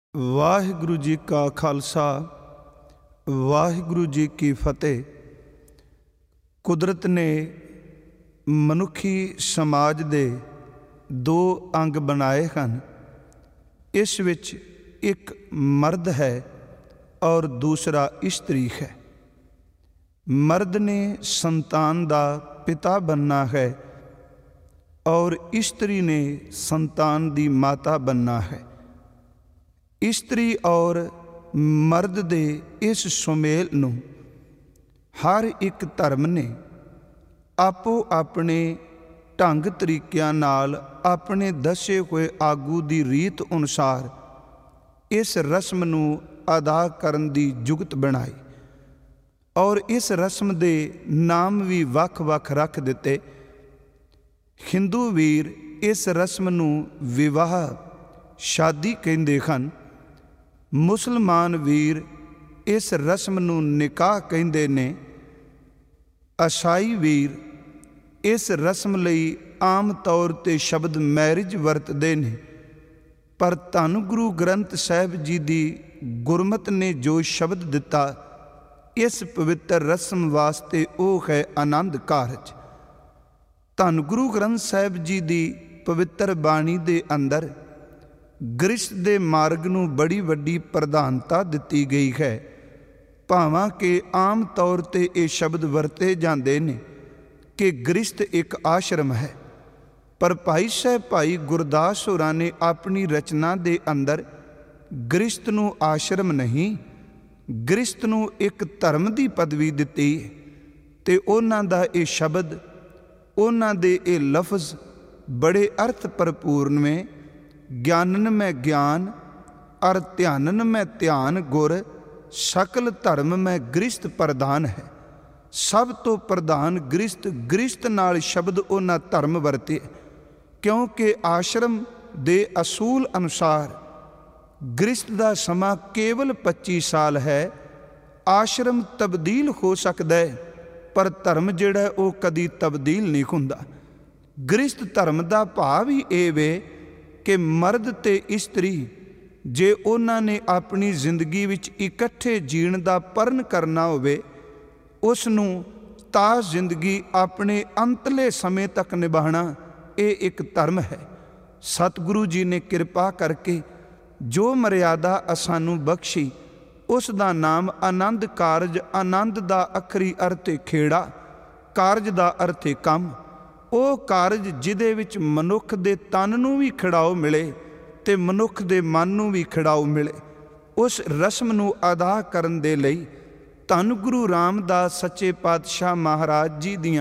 ਵਾਹਿਗੁਰੂ ਜੀ ਕਾ ਖਾਲਸਾ ਵਾਹਿਗੁਰੂ ਜੀ ਕੀ ਫਤਿਹ। ਕੁਦਰਤ ਨੇ ਮਨੁੱਖੀ ਸਮਾਜ ਦੇ ਦੋ ਅੰਗ ਬਣਾਏ ਹਨ। ਇਸ ਵਿੱਚ ਇੱਕ ਮਰਦ ਹੈ ਔਰ ਦੂਸਰਾ ਇਸਤਰੀ ਹੈ। ਮਰਦ ਨੇ ਸੰਤਾਨ ਦਾ ਪਿਤਾ ਬਣਨਾ ਹੈ ਔਰ ਇਸਤਰੀ ਨੇ ਸੰਤਾਨ ਦੀ ਮਾਤਾ ਬਣਨਾ ਹੈ। ਇਸਤਰੀ ਔਰ ਮਰਦ ਦੇ ਇਸ ਸੁਮੇਲ ਨੂੰ ਹਰ ਇੱਕ ਧਰਮ ਨੇ ਆਪੋ ਆਪਣੇ ਢੰਗ ਤਰੀਕਿਆਂ ਨਾਲ ਆਪਣੇ ਦੱਸੇ ਹੋਏ ਆਗੂ ਦੀ ਰੀਤ ਅਨੁਸਾਰ ਇਸ ਰਸਮ ਨੂੰ ਅਦਾ ਕਰਨ ਦੀ ਜੁਗਤ ਬਣਾਈ ਔਰ ਇਸ ਰਸਮ ਦੇ ਨਾਮ ਵੀ ਵੱਖ-ਵੱਖ ਰੱਖ ਦਿੱਤੇ। ਹਿੰਦੂ ਵੀਰ ਇਸ ਰਸਮ ਨੂੰ ਵਿਵਾਹ ਸ਼ਾਦੀ ਕਹਿੰਦੇ ਹਨ। ਮੁਸਲਮਾਨ ਵੀਰ ਇਸ ਰਸਮ ਨੂੰ ਨਿਕਾਹ ਕਹਿੰਦੇ ਨੇ। ਈਸਾਈ ਵੀਰ ਇਸ ਰਸਮ ਲਈ ਆਮ ਤੌਰ 'ਤੇ ਸ਼ਬਦ ਮੈਰਿਜ ਵਰਤਦੇ ਨੇ, ਪਰ ਧੰਨ ਗੁਰੂ ਗ੍ਰੰਥ ਸਾਹਿਬ ਜੀ ਦੀ ਗੁਰਮਤਿ ਨੇ ਜੋ ਸ਼ਬਦ ਦਿੱਤਾ ਇਸ ਪਵਿੱਤਰ ਰਸਮ ਵਾਸਤੇ ਉਹ ਹੈ ਆਨੰਦ ਕਾਰਜ। ਧੰਨ ਗੁਰੂ ਗ੍ਰੰਥ ਸਾਹਿਬ ਜੀ ਦੀ ਪਵਿੱਤਰ ਬਾਣੀ ਦੇ ਅੰਦਰ ਗ੍ਰਸਤ ਦੇ ਮਾਰਗ ਨੂੰ ਬੜੀ ਵੱਡੀ ਪ੍ਰਧਾਨਤਾ ਦਿੱਤੀ ਗਈ ਹੈ। ਭਾਵਾਂ ਕਿ ਆਮ ਤੌਰ 'ਤੇ ਇਹ ਸ਼ਬਦ ਵਰਤੇ ਜਾਂਦੇ ਨੇ ਕਿ ਗ੍ਰਸਤ ਇੱਕ ਆਸ਼ਰਮ ਹੈ, ਪਰ ਭਾਈ ਸਾਹਿਬ ਭਾਈ ਗੁਰਦਾਸ ਹੋਰਾਂ ਨੇ ਆਪਣੀ ਰਚਨਾ ਦੇ ਅੰਦਰ ਗ੍ਰਸਤ ਨੂੰ ਆਸ਼ਰਮ ਨਹੀਂ, ਗ੍ਰਸਤ ਨੂੰ ਇੱਕ ਧਰਮ ਦੀ ਪਦਵੀ ਦਿੱਤੀ ਤੇ ਉਹਨਾਂ ਦਾ ਇਹ ਸ਼ਬਦ, ਉਹਨਾਂ ਦੇ ਇਹ ਲਫ਼ਜ਼ ਬੜੇ ਅਰਥ ਭਰਪੂਰਨ ਨੇ। ਗਿਆਨਨ ਮੈਂ ਗਿਆਨ ਅਰ ਧਿਆਨਨ ਮੈਂ ਧਿਆਨ ਗੁਰ, ਸਕਲ ਧਰਮ ਮੈਂ ਗ੍ਰਸਤ ਪ੍ਰਧਾਨ ਹੈ। ਸਭ ਤੋਂ ਪ੍ਰਧਾਨ ਗ੍ਰਸਤ, ਗ੍ਰਸਤ ਨਾਲ ਸ਼ਬਦ ਉਹਨਾਂ ਧਰਮ ਵਰਤੇ ਕਿਉਂਕਿ ਆਸ਼ਰਮ ਦੇ ਅਸੂਲ ਅਨੁਸਾਰ ਗ੍ਰਸਤ ਦਾ ਸਮਾਂ ਕੇਵਲ 25 ਸਾਲ ਹੈ। ਆਸ਼ਰਮ ਤਬਦੀਲ ਹੋ ਸਕਦਾ ਹੈ ਪਰ ਧਰਮ ਜਿਹੜਾ ਉਹ ਕਦੀ ਤਬਦੀਲ ਨਹੀਂ ਹੁੰਦਾ। ਗ੍ਰਸਤ ਧਰਮ ਦਾ ਭਾਵ ਹੀ ਇਹ ਵੇ ਕਿ ਮਰਦ ਤੇ ਇਸਤਰੀ ਜੇ ਉਹਨਾਂ ਨੇ ਆਪਣੀ ਜ਼ਿੰਦਗੀ ਵਿੱਚ ਇਕੱਠੇ ਜੀਣ ਦਾ ਪਰਨ ਕਰਨਾ ਹੋਵੇ, ਉਸ ਨੂੰ ਤਾਂ ਜ਼ਿੰਦਗੀ ਆਪਣੇ ਅੰਤਲੇ ਸਮੇਂ ਤੱਕ ਨਿਭਾਉਣਾ ਇਹ ਇੱਕ ਧਰਮ ਹੈ। ਸਤਿਗੁਰੂ ਜੀ ਨੇ ਕਿਰਪਾ ਕਰਕੇ ਜੋ ਮਰਿਆਦਾ ਸਾਨੂੰ ਬਖਸ਼ੀ ਉਸ ਦਾ ਨਾਮ ਆਨੰਦ ਕਾਰਜ। ਆਨੰਦ ਦਾ ਅੱਖਰੀ ਅਰਥ ਹੈ ਖੇੜਾ, ਕਾਰਜ ਦਾ ਅਰਥ ਹੈ ਕੰਮ। ਉਹ ਕਾਰਜ ਜਿਹਦੇ ਵਿੱਚ ਮਨੁੱਖ ਦੇ ਤਨ ਨੂੰ ਵੀ ਖਿੜਾਓ ਮਿਲੇ ਤੇ ਮਨੁੱਖ ਦੇ ਮਨ ਨੂੰ ਵੀ ਖਿੜਾਓ ਮਿਲੇ, ਉਸ ਰਸਮ ਨੂੰ ਅਦਾ ਕਰਨ ਦੇ ਲਈ ਧੰਨ ਗੁਰੂ ਰਾਮਦਾਸ ਸੱਚੇ ਪਾਤਸ਼ਾਹ ਮਹਾਰਾਜ ਜੀ ਦੀਆਂ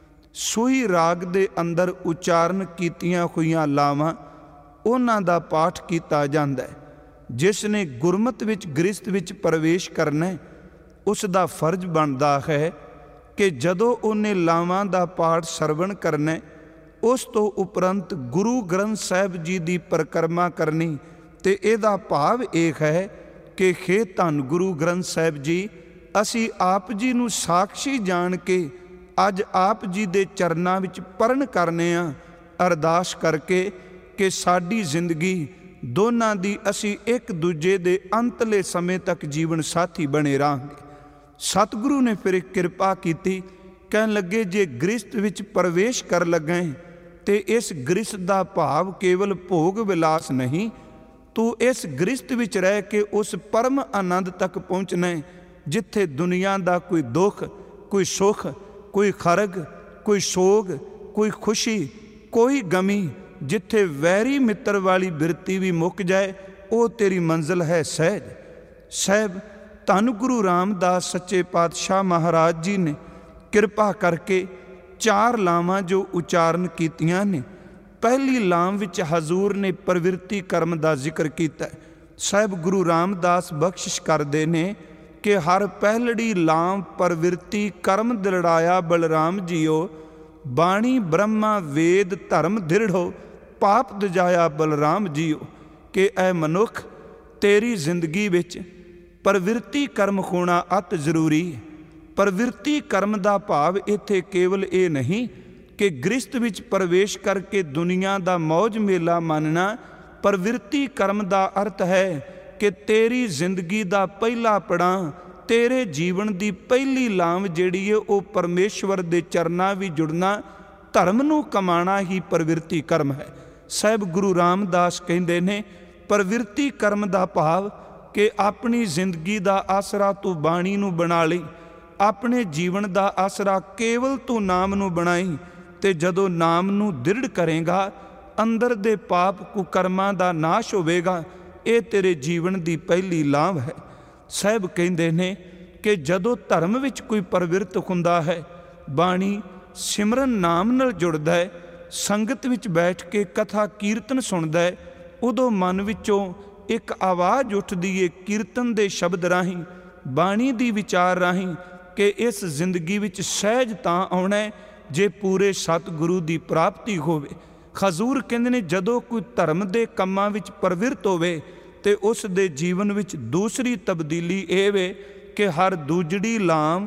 ਸੂਈ ਰਾਗ ਦੇ ਅੰਦਰ ਉਚਾਰਨ ਕੀਤੀਆਂ ਹੋਈਆਂ ਲਾਵਾਂ ਉਹਨਾਂ ਦਾ ਪਾਠ ਕੀਤਾ ਜਾਂਦਾ ਹੈ। ਜਿਸ ਨੇ ਗੁਰਮਤਿ ਵਿੱਚ ਗ੍ਰਸਤ ਵਿੱਚ ਪ੍ਰਵੇਸ਼ ਕਰਨਾ ਉਸ ਦਾ ਫਰਜ਼ ਬਣਦਾ ਹੈ ਕਿ ਜਦੋਂ ਉਹਨੇ ਲਾਵਾਂ ਦਾ ਪਾਠ ਸਰਵਣ ਕਰਨਾ ਉਸ ਤੋਂ ਉਪਰੰਤ ਗੁਰੂ ਗ੍ਰੰਥ ਸਾਹਿਬ ਜੀ ਦੀ ਪਰਿਕਰਮਾ ਕਰਨੀ। ਤੇ ਇਹਦਾ ਭਾਵ ਇਹ ਹੈ ਕਿ ਹੇ ਧੰਨ ਗੁਰੂ ਗ੍ਰੰਥ ਸਾਹਿਬ ਜੀ, ਅਸੀਂ ਆਪ ਜੀ ਨੂੰ ਸਾਖਸ਼ੀ ਜਾਣ ਕੇ ਅੱਜ ਆਪ ਜੀ ਦੇ ਚਰਨਾਂ ਵਿੱਚ ਪਰਨ ਕਰਨੇ ਆ, ਅਰਦਾਸ ਕਰਕੇ ਕਿ ਸਾਡੀ ਜ਼ਿੰਦਗੀ ਦੋਨਾਂ ਦੀ ਅਸੀਂ ਇੱਕ ਦੂਜੇ ਦੇ ਅੰਤਲੇ ਸਮੇਂ ਤੱਕ ਜੀਵਨ ਸਾਥੀ ਬਣੇ ਰਹਾਂਗੇ। ਸਤਿਗੁਰੂ ਨੇ ਫਿਰ ਕਿਰਪਾ ਕੀਤੀ, ਕਹਿਣ ਲੱਗੇ ਜੇ ਗ੍ਰਸਤ ਵਿੱਚ ਪ੍ਰਵੇਸ਼ ਕਰ ਲੱਗੇ ਤੇ ਇਸ ਗ੍ਰਸਤ ਦਾ ਭਾਵ ਕੇਵਲ ਭੋਗ ਵਿਲਾਸ ਨਹੀਂ, ਤੂੰ ਇਸ ਗ੍ਰਸਤ ਵਿੱਚ ਰਹਿ ਕੇ ਉਸ ਪਰਮ ਆਨੰਦ ਤੱਕ ਪਹੁੰਚਣਾ ਜਿੱਥੇ ਦੁਨੀਆ ਦਾ ਕੋਈ ਦੁੱਖ, ਕੋਈ ਸੁੱਖ, ਕੋਈ ਖਰਗ, ਕੋਈ ਸੋਗ, ਕੋਈ ਖੁਸ਼ੀ, ਕੋਈ ਗਮੀ, ਜਿੱਥੇ ਵੈਰੀ ਮਿੱਤਰ ਵਾਲੀ ਬਿਰਤੀ ਵੀ ਮੁੱਕ ਜਾਏ, ਉਹ ਤੇਰੀ ਮੰਜ਼ਿਲ ਹੈ ਸਹਿਜ। ਸਾਹਿਬ ਧੰਨ ਗੁਰੂ ਰਾਮਦਾਸ ਸੱਚੇ ਪਾਤਸ਼ਾਹ ਮਹਾਰਾਜ ਜੀ ਨੇ ਕਿਰਪਾ ਕਰਕੇ 4 ਲਾਵਾਂ ਜੋ ਉਚਾਰਨ ਕੀਤੀਆਂ ਨੇ। ਪਹਿਲੀ ਲਾਮ ਵਿੱਚ ਹਜ਼ੂਰ ਨੇ ਪ੍ਰਵਿਰਤੀ ਕਰਮ ਦਾ ਜ਼ਿਕਰ ਕੀਤਾ। ਸਾਹਿਬ ਗੁਰੂ ਰਾਮਦਾਸ ਬਖਸ਼ਿਸ਼ ਕਰਦੇ ਨੇ ਕਿ ਹਰ ਪਹਿਲੜੀ ਲਾਮ ਪ੍ਰਵਿਰਤੀ ਕਰਮ ਦਿਲੜਾਇਆ ਬਲਰਾਮ ਜੀਓ, ਬਾਣੀ ਬ੍ਰਹਮਾ ਵੇਦ ਧਰਮ ਦ੍ਰਿੜੋ, ਪਾਪ ਦਜਾਇਆ ਬਲਰਾਮ ਜੀਓ। ਕਿ ਐ ਮਨੁੱਖ ਤੇਰੀ ਜ਼ਿੰਦਗੀ ਵਿੱਚ ਪ੍ਰਵਿਰਤੀ ਕਰਮ ਹੋਣਾ ਅਤ ਜ਼ਰੂਰੀ ਹੈ। ਪ੍ਰਵਿਰਤੀ ਕਰਮ ਦਾ ਭਾਵ ਇੱਥੇ ਕੇਵਲ ਇਹ ਨਹੀਂ ਕਿ ਗ੍ਰਸਤ ਵਿੱਚ ਪ੍ਰਵੇਸ਼ ਕਰਕੇ ਦੁਨੀਆ ਦਾ ਮੌਜ ਮੇਲਾ ਮੰਨਣਾ। ਪ੍ਰਵਿਰਤੀ ਕਰਮ ਦਾ ਅਰਥ ਹੈ कि तेरी जिंदगी का पहला पड़ाव, तेरे जीवन की पहली लाम जिहड़ी है वो परमेश्वर के चरनां विच जुड़ना, धर्म नूं कमाना ही प्रवृत्ति कर्म है। साहिब गुरु रामदास कहते ने प्रवृत्ति कर्म का भाव कि अपनी जिंदगी का आसरा तू बाणी नूं बना लई, अपने जीवन का आसरा केवल तू नाम नूं बनाई, ते जदों नाम नूं दृढ़ करेगा अंदर दे पाप कुकर्मां दा नाश होवेगा। ये तेरे जीवन की पहली लाभ है। साहिब कहते ने कि जदों धर्म विच कोई प्रवृत्त हुंदा है, बाणी सिमरन नाम नाल जुड़दा है, संगत विच बैठ के कथा कीर्तन सुनदा है, उदों मन विचों एक आवाज़ उठदी है कीर्तन दे शब्द राहीं, बाणी दी विचार राहीं कि इस जिंदगी विच सहज तां आउणा है जे पूरे सतगुरु की प्राप्ति होवे। खजूर कहंदे ने जदों कोई धर्म के कामां विच प्रवृत्त होवे ते उस दे जीवन विच दूसरी तब्दीली ये वे कि हर दूजड़ी लाम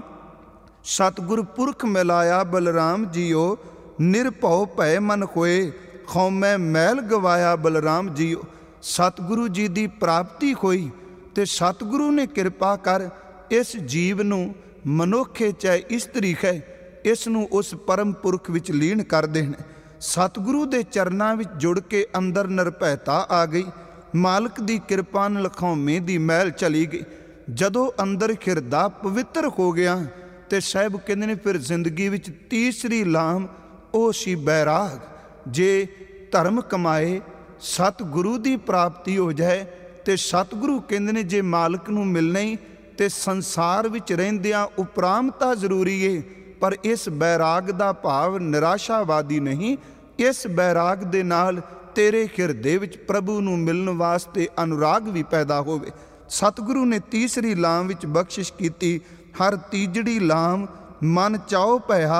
सतगुर पुरख मिलाया बलराम जीओ, निरभौ भय मन होए खौमै मैल गवाया बलराम जीओ। सतगुरु जी की प्राप्ति हुई ते सतगुरु ने कृपा कर इस जीव नूं मनुख है चाहे इस्त्री है, इस नूं उस परम पुरख विच लीन कर देना। सतगुरु दे चरनां विच जुड़ के अंदर निरभैता आ गई, मालक दी कृपा नाल खौमे दी मैल चली गई। जदों अंदर हिरदा पवित्र हो गया ते साहिब कहंदे ने फिर जिंदगी विच तीसरी लाम ओ सी बैराग। जे धर्म कमाए सतगुरु की प्राप्ति हो जाए तो सतगुरु कहंदे ने जे मालक नूं मिलना ही तो संसार विच रहिंदियां उपरामता जरूरी है, पर इस बैराग का भाव निराशावादी नहीं। इस बैराग दे नाल तेरे हिरदे विच प्रभु नूं मिलण वास्ते अनुराग भी पैदा होवे। सतगुरु ने तीसरी लाम विच बख्शिश कीती, हर तीजड़ी लाम मन चाओ पैहा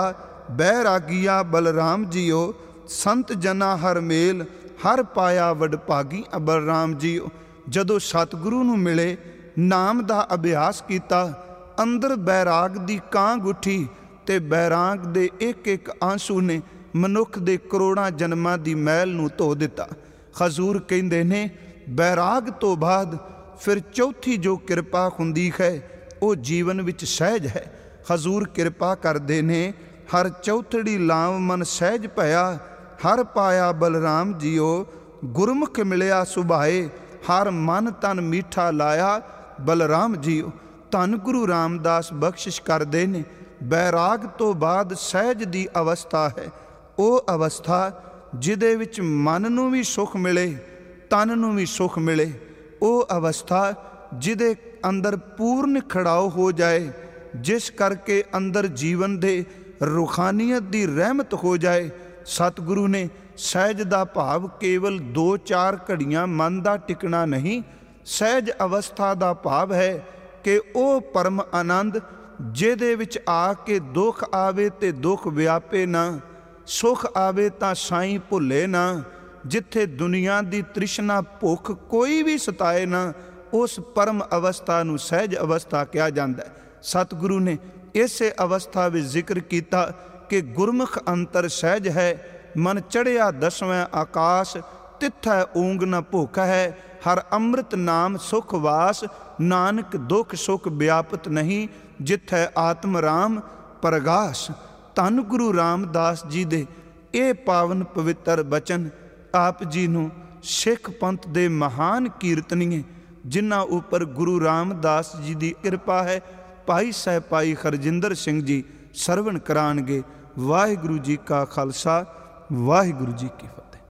बैरागिया बलराम जीओ, संत जना हर मेल हर पाया वडभागी बलराम जीओ। जदों सतगुरु नूं मिले नाम का अभ्यास किया, अंदर बैराग की कांग उठी ते बैराग दे एक एक आंसू ने मनुख दे करोड़ां जन्मां दी मैल नूं धो दिता। खजूर कहंदे ने बैराग तो बाद फिर चौथी जो कृपा हुंदी है वो जीवन विच सहज है। खजूर कृपा करदे ने हर चौथड़ी लाव मन सहज पया, हर पाया बलराम जीओ, गुरमुख मिलिया सुभाए, हर मन तन मीठा लाया बलराम जीओ। धन गुरु रामदास बख्शिश करदे ने बैराग तो बाद सहज दी अवस्था है, वो अवस्था जिदे विच मन नूं भी सुख मिले तन नूं भी सुख मिले, वो अवस्था जिदे अंदर पूर्ण खड़ाओ हो जाए, जिस करके अंदर जीवन दे रूहानियत दी रहमत हो जाए। सतगुरु ने सहज दा भाव केवल 2-4 घड़ियां मन दा टिकना नहीं, सहज अवस्था दा भाव है कि वो परम आनंद जिहदे विच आके दुख आवे ते दुख व्यापे ना, सुख आवे तां साईं भुले ना, जिथे दुनिया दी तृष्णा भुख कोई भी सताए ना, उस परम अवस्था नूं सहज अवस्था कहा जाता है। सतगुरु ने इसे अवस्था विच जिक्र किया कि गुरमुख अंतर सहज है, मन चढ़िया 10वें आकाश, तिथै ऊंग न भुख है, हर अमृत नाम सुख वास, नानक दुख सुख व्यापत नहीं, जिथै आत्म राम प्रगास। धन गुरु रामदास जी दे ये पावन पवित्र बचन आप जी नूं सिख पंथ दे महान कीर्तनीए जिन्हां उपर गुरु रामदास जी की कृपा है, भाई साहब भाई हरजिंदर सिंह जी सरवण कराणगे। वाहिगुरु जी का खालसा, वाहिगुरु जी की फतेह।